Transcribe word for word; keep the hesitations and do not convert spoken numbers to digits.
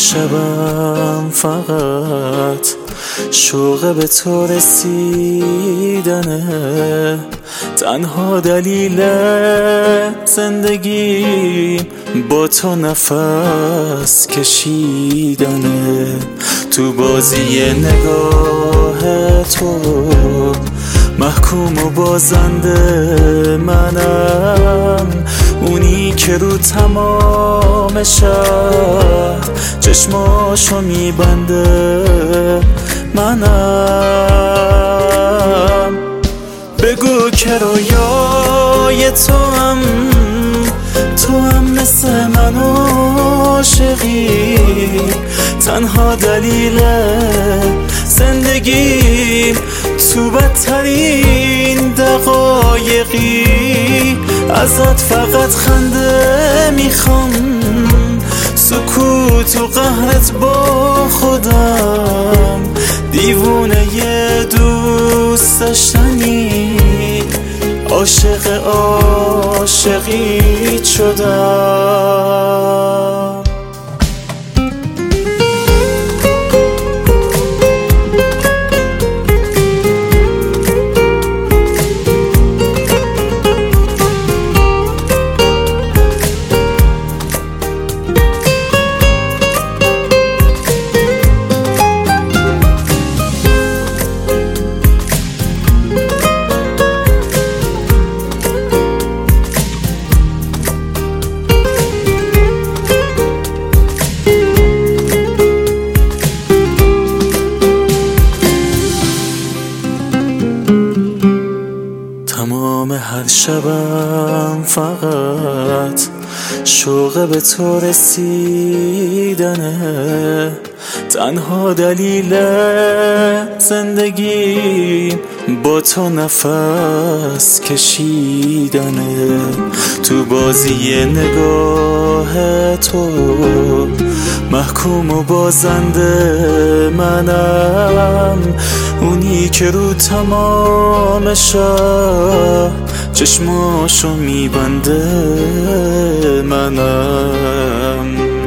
شبم فقط شوق به تو رسیدنه، تنها دلیل زندگی با تو نفس کشیدنه. تو بازی نگاه تو محکوم و بازنده منم، اونی که رو تمام شهر چشماشو میبنده منم. بگو که رویای تو هم تو هم مثل من عاشقی، تنها دلیل زندگی تو بدترین دقایقی. ازت فقط خنده میخوام، سکوت و قهرت با خودم، دیوونه ی دوست داشتنی، عاشق عاشقی شدم. تمام هر شبم فقط شوق به تو رسیدنه، تنها دلیل زندگی با تو نفس کشیدنه. تو بازی نگاه تو محکوم و بازنده منم، اونی که رو تمام شب چشماشو میبنده منم.